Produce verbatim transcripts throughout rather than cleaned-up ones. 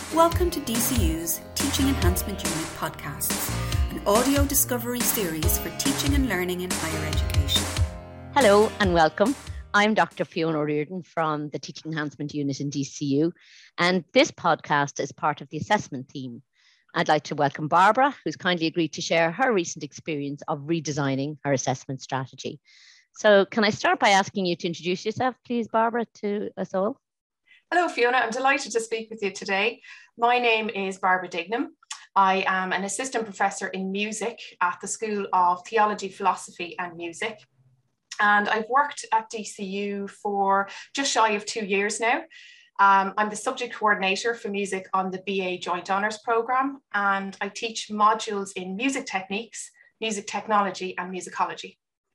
Welcome to D C U's Teaching Enhancement Unit podcasts, an audio discovery series for teaching and learning in higher education. Hello and welcome. I'm Doctor Fiona O'Riordan from the Teaching Enhancement Unit in D C U, and this podcast is part of the assessment team. I'd like to welcome Barbara, who's kindly agreed to share her recent experience of redesigning her assessment strategy. So can I start by asking you to introduce yourself, please, Barbara, to us all? Hello, Fiona. I'm delighted to speak with you today. My name is Barbara Dignam. I am an assistant professor in music at the School of Theology, Philosophy and Music. And I've worked at D C U for just shy of two years now. Um, I'm the subject coordinator for music on the B A Joint Honours programme, and I teach modules in music techniques, music technology and musicology.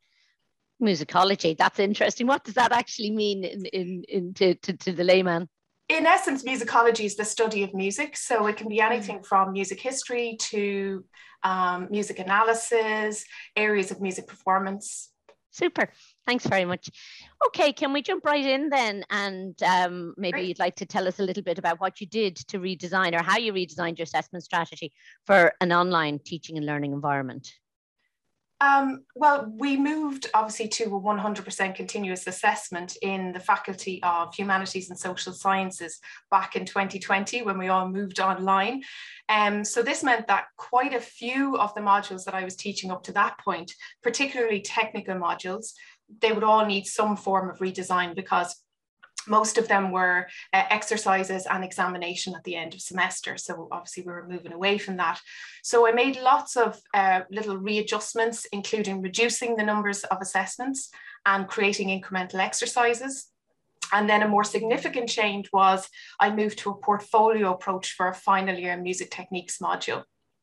Musicology, that's interesting. What does that actually mean in, in, in to, to, to the layman? In essence, musicology is the study of music. So it can be anything from music history to um, music analysis, areas of music performance. Super. Thanks very much. Okay, can we jump right in then? And um, maybe Great. You'd like to tell us a little bit about what you did to redesign or how you redesigned your assessment strategy for an online teaching and learning environment. Um, well, we moved obviously to a one hundred percent continuous assessment in the Faculty of Humanities and Social Sciences back in twenty twenty when we all moved online. Um, so this meant that quite a few of the modules that I was teaching up to that point, particularly technical modules, they would all need some form of redesign because most of them were uh, exercises and examination at the end of semester. So obviously we were moving away from that. So I made lots of uh, little readjustments, including reducing the numbers of assessments and creating incremental exercises. And then a more significant change was I moved to a portfolio approach for a final year music techniques module.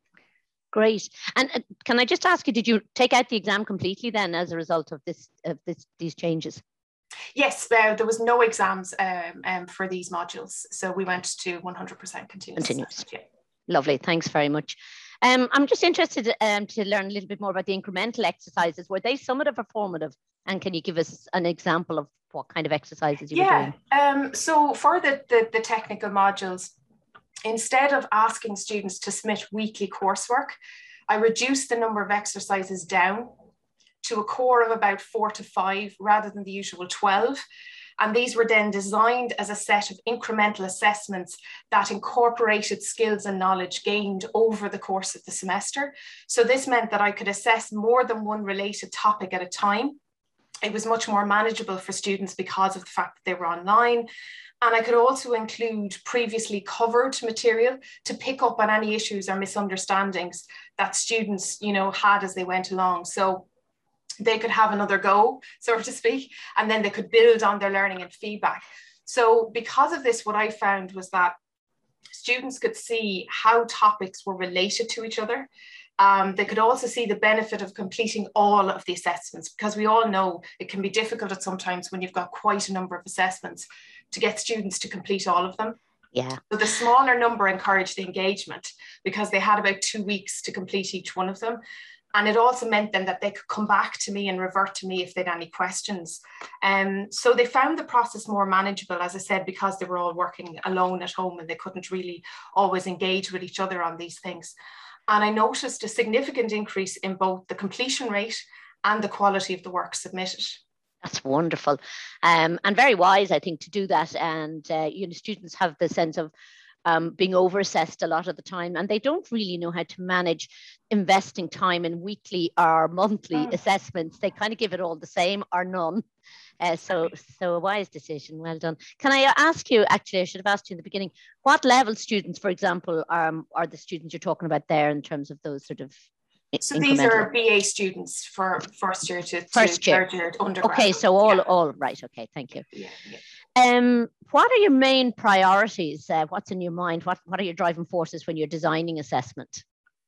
Great. And uh, can I just ask you, did you take out the exam completely then as a result of this, of this, these changes? Yes, uh, there was no exams um, um, for these modules. So we went to one hundred percent continuous. Continuous. Yeah. Lovely. Thanks very much. Um, I'm just interested um, to learn a little bit more about the incremental exercises. Were they summative or formative? And can you give us an example of what kind of exercises you yeah, were doing? Um, so for the, the, the technical modules, instead of asking students to submit weekly coursework, I reduced the number of exercises down to a core of about four to five rather than the usual twelve. And these were then designed as a set of incremental assessments that incorporated skills and knowledge gained over the course of the semester. So this meant that I could assess more than one related topic at a time. It was much more manageable for students because of the fact that they were online. And I could also include previously covered material to pick up on any issues or misunderstandings that students, you know, had as they went along. So they could have another go, so to speak, and then they could build on their learning and feedback. So because of this, what I found was that students could see how topics were related to each other. Um, they could also see the benefit of completing all of the assessments, because we all know it can be difficult at sometimes when you've got quite a number of assessments to get students to complete all of them. Yeah. So the smaller number encouraged the engagement because they had about two weeks to complete each one of them. And it also meant then that they could come back to me and revert to me if they had any questions. Um, so they found the process more manageable, as I said, because they were all working alone at home and they couldn't really always engage with each other on these things. And I noticed a significant increase in both the completion rate and the quality of the work submitted. That's wonderful. Um, and very wise, I think, to do that. And, uh, you know, students have the sense of Um, being over-assessed a lot of the time, and they don't really know how to manage investing time in weekly or monthly oh. assessments. They kind of give it all the same or none. Uh, so, so a wise decision. Well done. Can I ask you, actually, I should have asked you in the beginning, what level students, for example, um, are the students you're talking about there in terms of those sort of So these are B A students for first year to, first to year. third year to undergrad. Okay, so all, yeah. all right. Okay, thank you. Yeah, yeah. Um, what are your main priorities? Uh, what's in your mind? What, what are your driving forces when you're designing assessment?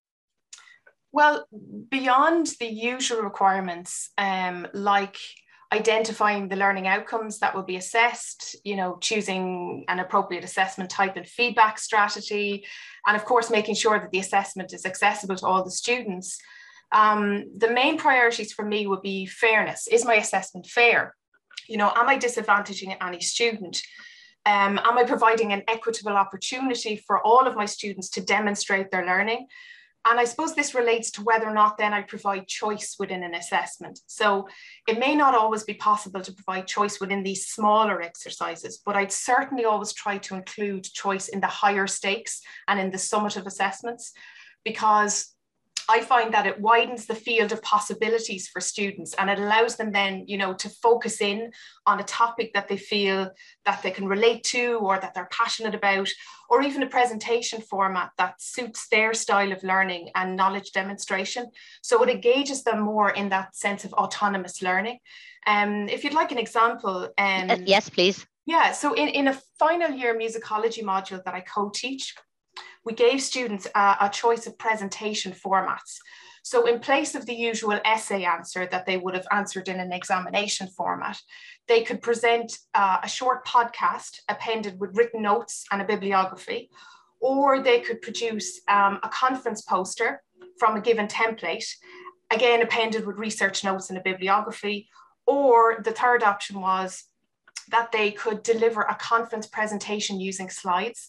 Well, beyond the usual requirements, um, like identifying the learning outcomes that will be assessed, you know, choosing an appropriate assessment type and feedback strategy, and of course, making sure that the assessment is accessible to all the students. Um, the main priorities for me would be fairness. Is my assessment fair? You know, am I disadvantaging any student? Um, am I providing an equitable opportunity for all of my students to demonstrate their learning? And I suppose this relates to whether or not then I provide choice within an assessment. So it may not always be possible to provide choice within these smaller exercises, but I'd certainly always try to include choice in the higher stakes and in the summative assessments, because I find that it widens the field of possibilities for students, and it allows them then, you know, to focus in on a topic that they feel that they can relate to or that they're passionate about, or even a presentation format that suits their style of learning and knowledge demonstration. So it engages them more in that sense of autonomous learning. Um, if you'd like an example. Um, uh, yes, please. Yeah, so in, in a final year musicology module that I co-teach, we gave students a, a choice of presentation formats. So in place of the usual essay answer that they would have answered in an examination format, they could present uh, a short podcast appended with written notes and a bibliography, or they could produce um, a conference poster from a given template, again appended with research notes and a bibliography, or the third option was that they could deliver a conference presentation using slides.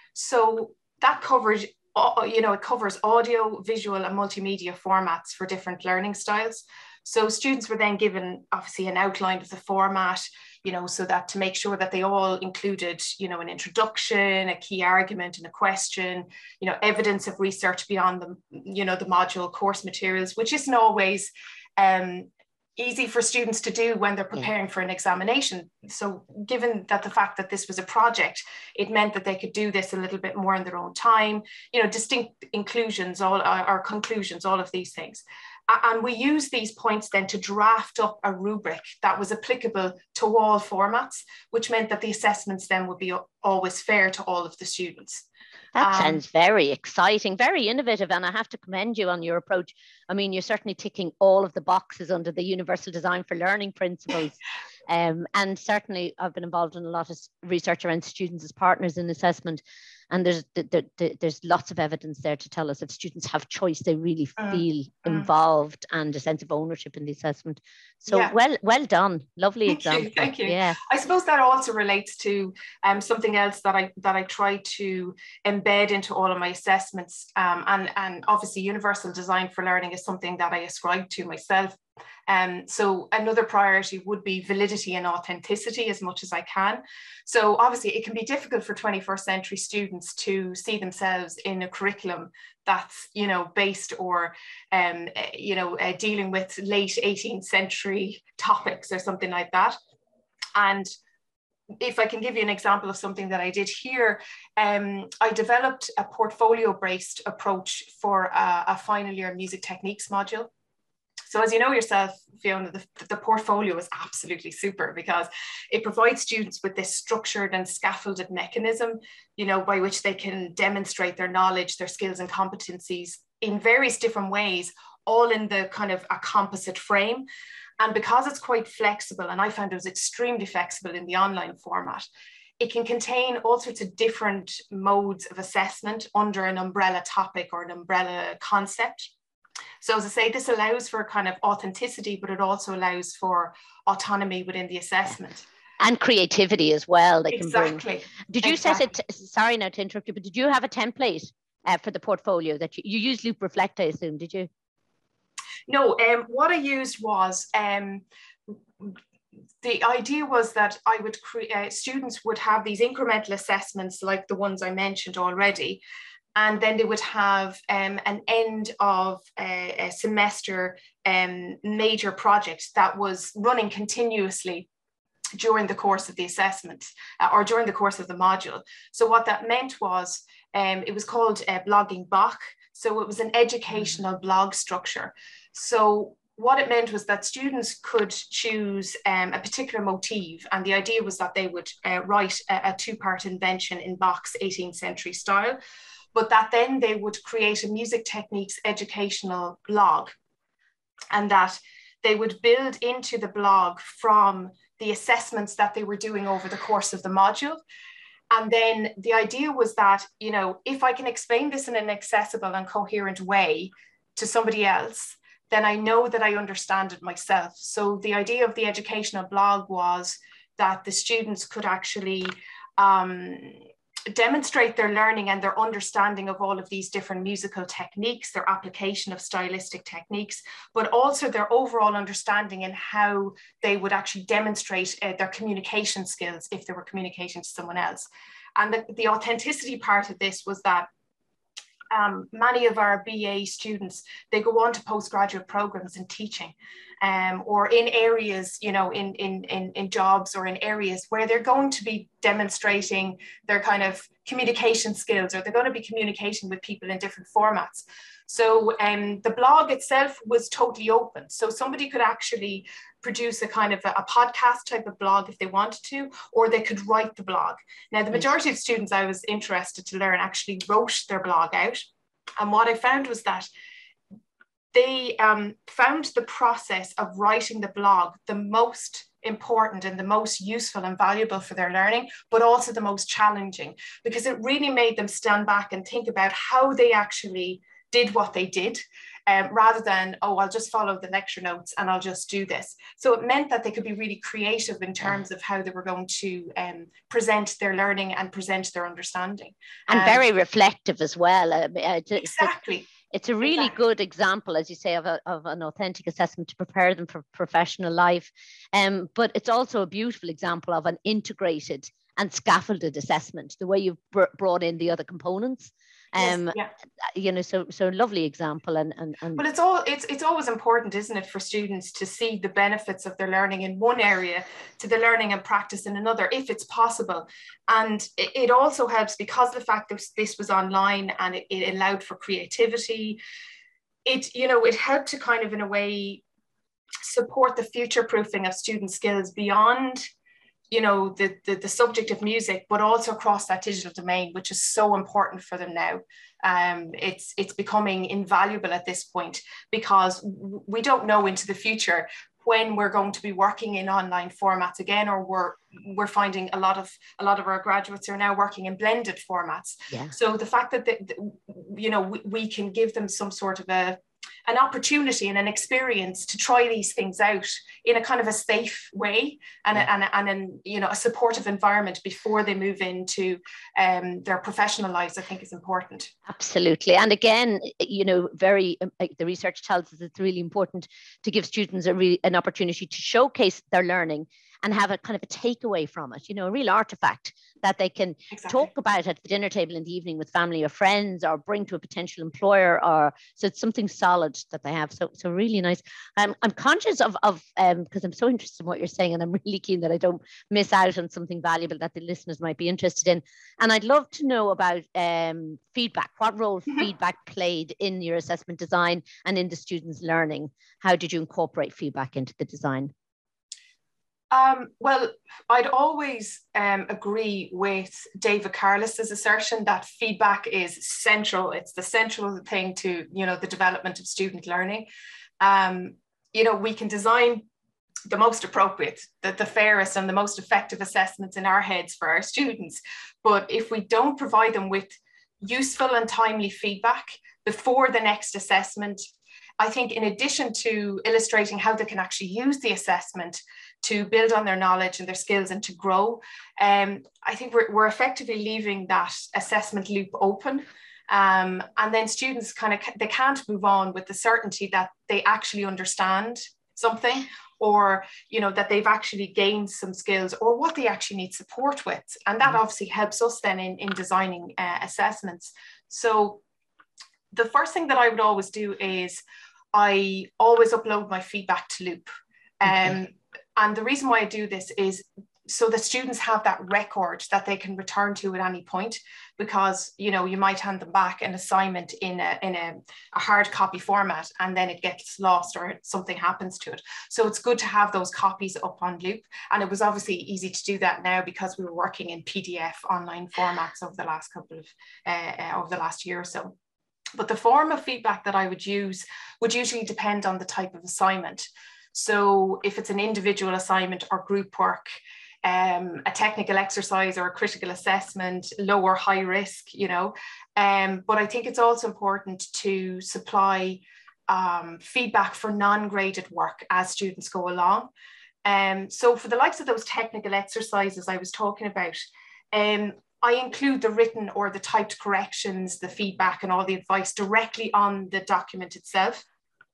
So that covers, you know, it covers audio, visual and multimedia formats for different learning styles. So students were then given obviously an outline of the format, you know, so that to make sure that they all included, you know, an introduction, a key argument and a question, you know, evidence of research beyond the, you know, the module course materials, which isn't always um, easy for students to do when they're preparing for an examination. So given that the fact that this was a project, it meant that they could do this a little bit more in their own time, you know, distinct inclusions, all our conclusions, all of these things. And we use these points then to draft up a rubric that was applicable to all formats, which meant that the assessments then would be always fair to all of the students. That Um, sounds very exciting, very innovative, and I have to commend you on your approach. I mean, you're certainly ticking all of the boxes under the Universal Design for Learning principles. Um, and certainly I've been involved in a lot of research around students as partners in assessment. And there's there, there, there's lots of evidence there to tell us if students have choice, they really feel mm. involved and a sense of ownership in the assessment. So yeah. well well done. Lovely thank example. You, thank you. Yeah. I suppose that also relates to um, something else that I that I try to embed into all of my assessments. Um, and, and obviously Universal Design for Learning is something that I ascribe to myself. Um, so another priority would be validity and authenticity as much as I can. So obviously it can be difficult for twenty-first century students to see themselves in a curriculum that's, you know, based or, um, you know, uh, dealing with late eighteenth century topics or something like that. And if I can give you an example of something that I did here, um, I developed a portfolio-based approach for a, a final year music techniques module. So as you know yourself, Fiona, the, the portfolio is absolutely super because it provides students with this structured and scaffolded mechanism, you know, by which they can demonstrate their knowledge, their skills and competencies in various different ways, all in the kind of a composite frame. And because it's quite flexible, and I found it was extremely flexible in the online format, it can contain all sorts of different modes of assessment under an umbrella topic or an umbrella concept. So as I say, this allows for kind of authenticity, but it also allows for autonomy within the assessment. And creativity as well. They exactly. Can bring. Did you exactly. set it, sorry now to interrupt you, but did you have a template uh, for the portfolio that you, you used Loop Reflect, I assume, did you? No, um, what I used was, um, the idea was that I would create, uh, students would have these incremental assessments like the ones I mentioned already. And then they would have um, an end of a, a semester um, major project that was running continuously during the course of the assessment uh, or during the course of the module. So what that meant was um, it was called uh, Blogging Bach. So it was an educational mm-hmm. blog structure. So what it meant was that students could choose um, a particular motif, and the idea was that they would uh, write a, a two-part invention in Bach's eighteenth century style, but that then they would create a music techniques educational blog, and that they would build into the blog from the assessments that they were doing over the course of the module. And then the idea was that, you know, if I can explain this in an accessible and coherent way to somebody else, then I know that I understand it myself. So the idea of the educational blog was that the students could actually um, demonstrate their learning and their understanding of all of these different musical techniques, their application of stylistic techniques, but also their overall understanding and how they would actually demonstrate uh, their communication skills if they were communicating to someone else. And the, the authenticity part of this was that Um, many of our B A students, they go on to postgraduate programs in teaching, um, or in areas, you know, in, in, in, in jobs or in areas where they're going to be demonstrating their kind of communication skills, or they're going to be communicating with people in different formats. So um, the blog itself was totally open. So somebody could actually produce a kind of a, a podcast type of blog if they wanted to, or they could write the blog. Now, the majority of students I was interested to learn actually wrote their blog out. And what I found was that they um, found the process of writing the blog the most important and the most useful and valuable for their learning, but also the most challenging, because it really made them stand back and think about how they actually did what they did, um, rather than, oh, I'll just follow the lecture notes and I'll just do this. So it meant that they could be really creative in terms of how they were going to um, present their learning and present their understanding. And um, very reflective as well. Uh, it's, exactly. It's, it's a really exactly. good example, as you say, of, a, of an authentic assessment to prepare them for professional life. Um, but it's also a beautiful example of an integrated and scaffolded assessment, the way you've br- brought in the other components. Um, yes, yeah. You know, so so lovely example, and and and. But it's all it's it's always important, isn't it, for students to see the benefits of their learning in one area to the learning and practice in another, if it's possible. And it, it also helps because of the fact that this was online and it, it allowed for creativity. It you know it helped to kind of in a way support the future proofing of student skills beyond, you know, the, the, the subject of music, but also across that digital domain, which is so important for them now. Um, it's, it's becoming invaluable at this point because we don't know into the future when we're going to be working in online formats again, or we're, we're finding a lot of, a lot of our graduates are now working in blended formats. Yeah. So the fact that, the, the, you know, we, we can give them some sort of a, an opportunity and an experience to try these things out in a kind of a safe way and, yeah. and, and in, you know, a supportive environment before they move into um, their professional lives, I think is important. Absolutely. And again, you know, very, the research tells us it's really important to give students a re- an opportunity to showcase their learning and have a kind of a takeaway from it, you know, a real artifact that they can exactly. talk about at the dinner table in the evening with family or friends, or bring to a potential employer, or so it's something solid that they have. So, so really nice. Um, I'm conscious of, of um, because I'm so interested in what you're saying, and I'm really keen that I don't miss out on something valuable that the listeners might be interested in. And I'd love to know about um, feedback. What role mm-hmm. feedback played in your assessment design and in the students' learning? How did you incorporate feedback into the design? Um, well, I'd always um, agree with David Carlis's assertion that feedback is central. It's the central thing to, you know, the development of student learning. Um, you know, we can design the most appropriate, the, the fairest and the most effective assessments in our heads for our students. But if we don't provide them with useful and timely feedback before the next assessment, I think in addition to illustrating how they can actually use the assessment to build on their knowledge and their skills and to grow, um, I think we're, we're effectively leaving that assessment loop open. Um, and then students kind of, they can't move on with the certainty that they actually understand something, or, you know, that they've actually gained some skills, or what they actually need support with. And that obviously helps us then in, in designing uh, assessments. So the first thing that I would always do is I always upload my feedback to Loop. Um, okay. And the reason why I do this is so that students have that record that they can return to at any point, because, you know, you might hand them back an assignment in a, in a, a hard copy format and then it gets lost or something happens to it. So it's good to have those copies up on Loop. And it was obviously easy to do that now because we were working in P D F online formats over the last couple of, uh, uh, over the last year or so. But the form of feedback that I would use would usually depend on the type of assignment. So if it's an individual assignment or group work, um, a technical exercise or a critical assessment, low or high risk, you know. Um, but I think it's also important to supply um, feedback for non-graded work as students go along. Um, so for the likes of those technical exercises I was talking about, um, I include the written or the typed corrections, the feedback and all the advice directly on the document itself.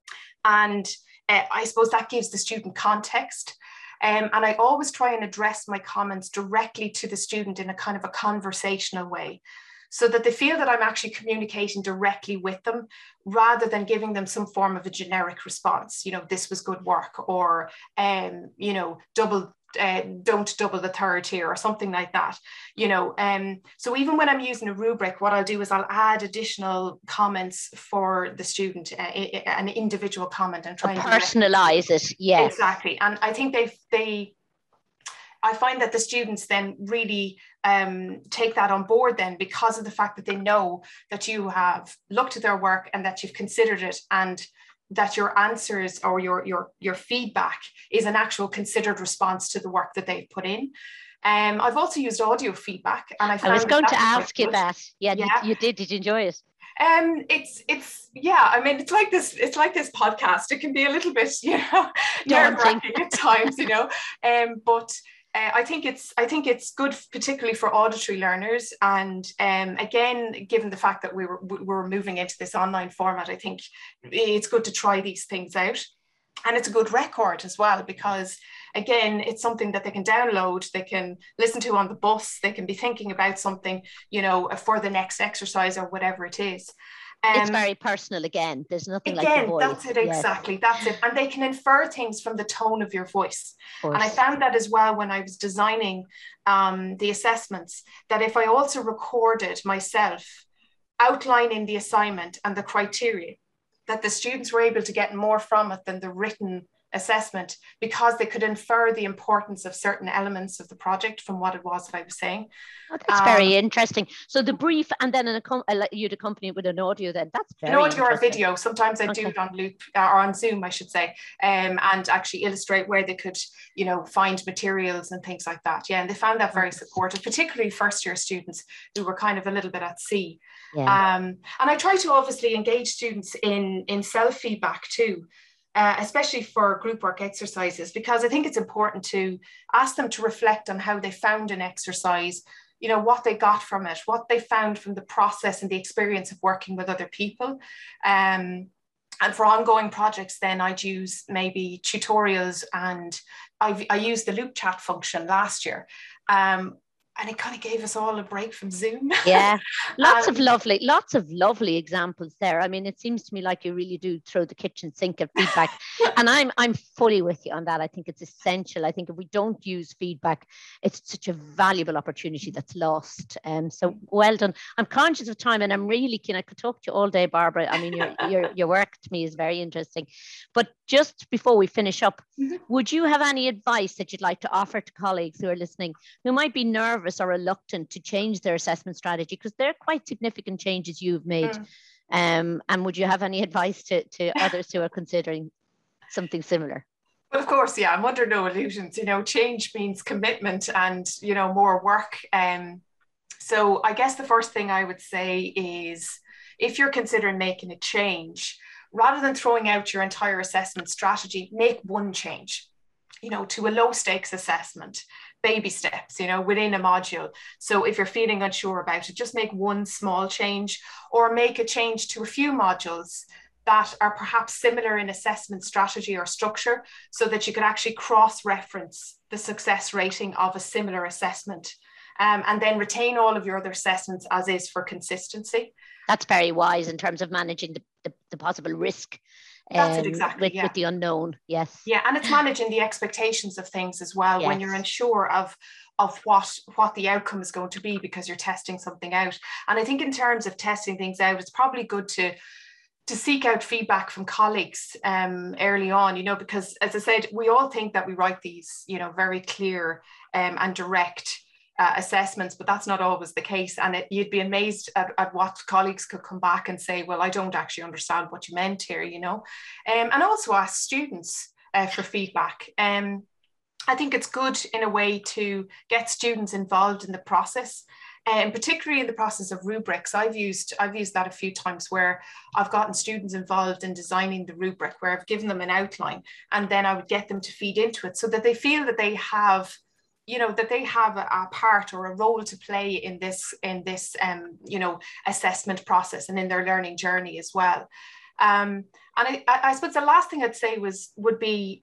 And uh, I suppose that gives the student context. Um, and I always try and address my comments directly to the student in a kind of a conversational way, so that they feel that I'm actually communicating directly with them rather than giving them some form of a generic response. You know, this was good work, or, um, you know, double, uh, don't double the third here, or something like that. You know, um, so even when I'm using a rubric, what I'll do is I'll add additional comments for the student, uh, an individual comment, and try and personalize it. Yes, exactly. And I think they they. I find that the students then really um, take that on board then, because of the fact that they know that you have looked at their work and that you've considered it, and that your answers or your, your, your feedback is an actual considered response to the work that they've put in. Um, I've also used audio feedback, and I found I was going that to ask you that. Yeah, yeah. You, you did. Did you enjoy it? Um, it's it's yeah. I mean, it's like this. It's like this podcast. It can be a little bit, you know, nerve-wracking at times, you know. Um, but uh, I think it's I think it's good, particularly for auditory learners. And um, again, given the fact that we were we were moving into this online format, I think it's good to try these things out. And it's a good record as well, because again, it's something that they can download, they can listen to on the bus, they can be thinking about something, you know, for the next exercise or whatever it is. Um, it's very personal again. There's nothing again, like the voice. That's it, exactly. Yes. That's it. And they can infer things from the tone of your voice. Of and I found that as well when I was designing um, the assessments, that if I also recorded myself outlining the assignment and the criteria, that the students were able to get more from it than the written assessment, because they could infer the importance of certain elements of the project from what it was that I was saying. Oh, that's um, very interesting. So the brief, and then an, you'd accompany it with an audio then. That's very An audio or video. Sometimes I okay. do it on loop or on Zoom, I should say, um, and actually illustrate where they could, you know, find materials and things like that. Yeah, and they found that very supportive, particularly first year students who were kind of a little bit at sea. Yeah. Um, and I try to obviously engage students in, in self-feedback too. Uh, especially for group work exercises, because I think it's important to ask them to reflect on how they found an exercise, you know, what they got from it, what they found from the process and the experience of working with other people. Um, and for ongoing projects, then I'd use maybe tutorials, and I've, I used the loop chat function last year. Um, And it kind of gave us all a break from Zoom. Yeah, lots um, of lovely, lots of lovely examples there. I mean, it seems to me like you really do throw the kitchen sink at feedback. And I'm I'm fully with you on that. I think it's essential. I think if we don't use feedback, it's such a valuable opportunity that's lost. Um, so well done. I'm conscious of time, and I'm really keen. I could talk to you all day, Barbara. I mean, your your, your work to me is very interesting. But just before we finish up, mm-hmm. would you have any advice that you'd like to offer to colleagues who are listening, who might be nervous or reluctant to change their assessment strategy, because they're quite significant changes you've made? Mm. Um, and would you have any advice to, to others who are considering something similar? Well, of course, yeah, I'm under no illusions. You know, change means commitment and, you know, more work. Um, so I guess the first thing I would say is, if you're considering making a change, rather than throwing out your entire assessment strategy, make one change, you know, to a low stakes assessment. Baby steps, you know, within a module. So if you're feeling unsure about it, just make one small change, or make a change to a few modules that are perhaps similar in assessment strategy or structure, so that you could actually cross-reference the success rating of a similar assessment, um, and then retain all of your other assessments as is for consistency. That's very wise in terms of managing the, the, the possible risk. That's um, it, exactly. With, yeah. with the unknown, yes. Yeah, and it's managing the expectations of things as well, yes. when you're unsure of of what what the outcome is going to be, because you're testing something out. And I think in terms of testing things out, it's probably good to to seek out feedback from colleagues um, early on, you know, because as I said, we all think that we write these, you know, very clear um, and direct Uh, assessments, but that's not always the case. And it, you'd be amazed at, at what colleagues could come back and say, well, I don't actually understand what you meant here, you know. Um, and also ask students uh, for feedback. Um, I think it's good in a way to get students involved in the process, and particularly in the process of rubrics. I've used I've used that a few times, where I've gotten students involved in designing the rubric, where I've given them an outline, and then I would get them to feed into it, so that they feel that they have, you know, that they have a, a part or a role to play in this, in this, um, you know, assessment process and in their learning journey as well. Um, and I, I suppose the last thing I'd say was, would be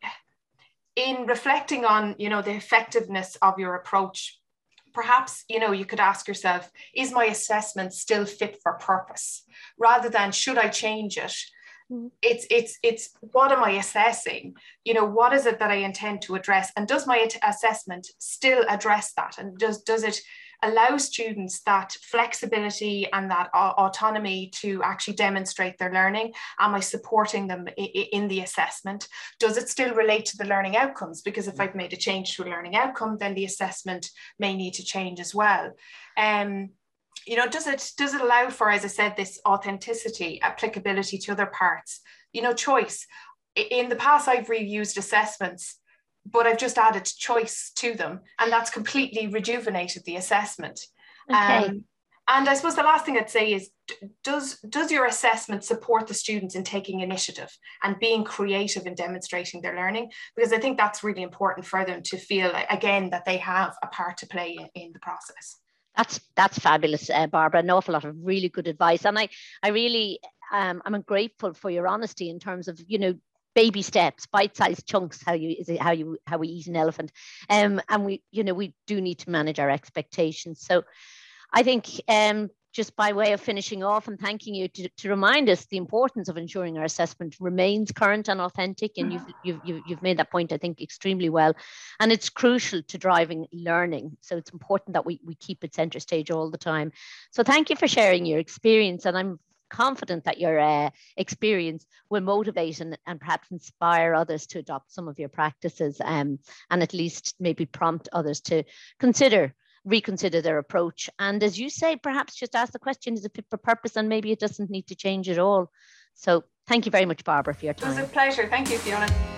in reflecting on, you know, the effectiveness of your approach, perhaps, you know, you could ask yourself, is my assessment still fit for purpose? Rather than, should I change it? It's, it's, it's what am I assessing? You know, what is it that I intend to address? And does my assessment still address that? And does, does it allow students that flexibility and that autonomy to actually demonstrate their learning? Am I supporting them in the assessment? Does it still relate to the learning outcomes? Because if I've made a change to a learning outcome, then the assessment may need to change as well. Um, You know, does it does it allow for, as I said, this authenticity, applicability to other parts? You know, choice. In the past, I've reused assessments, but I've just added choice to them, and that's completely rejuvenated the assessment. Okay. Um, and I suppose the last thing I'd say is, does does your assessment support the students in taking initiative and being creative in demonstrating their learning? Because I think that's really important for them to feel, again, that they have a part to play in, in the process. That's that's fabulous, uh, Barbara. An awful lot of really good advice, and I I really um, I'm grateful for your honesty in terms of, you know, baby steps, bite-sized chunks. How you is it how you how we eat an elephant, um, and we you know we do need to manage our expectations. So I think um, just by way of finishing off and thanking you to, to remind us the importance of ensuring our assessment remains current and authentic. And you've, you've, you've made that point, I think, extremely well. And it's crucial to driving learning. So it's important that we, we keep it center stage all the time. So thank you for sharing your experience. And I'm confident that your uh, experience will motivate and, and perhaps inspire others to adopt some of your practices, um, and at least maybe prompt others to consider reconsider their approach. And as you say, perhaps just ask the question, is it fit for purpose? And maybe it doesn't need to change at all. So thank you very much, Barbara, for your time. It was a pleasure. Thank you, Fiona.